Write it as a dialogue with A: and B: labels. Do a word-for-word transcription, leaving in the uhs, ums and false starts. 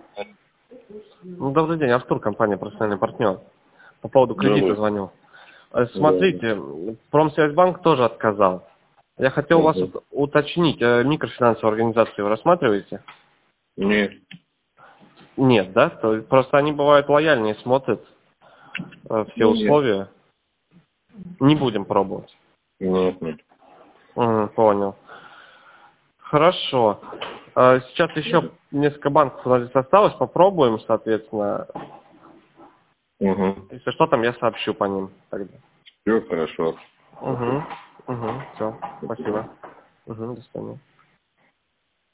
A: Ну, добрый день, Артур, компания «Профессиональный партнер». По поводу кредита
B: Добрый.
A: звоню. Э, Смотрите, Промсвязьбанк тоже отказал. Я хотел у вас
B: Угу.
A: ут- уточнить, э, микрофинансовые организации вы рассматриваете?
B: Нет,
A: Нет, да? То есть просто они бывают лояльнее, смотрят э, все
B: нет,
A: условия. Не будем пробовать.
B: нет, нет.
A: Мгм, понял. Хорошо. Э, Сейчас еще несколько банков у нас здесь осталось, попробуем, соответственно.
B: Угу.
A: Если что, там я сообщу по ним тогда.
B: Все хорошо.
A: Угу. Угу. Все.
B: Спасибо.
A: Спасибо. Угу. До свидания.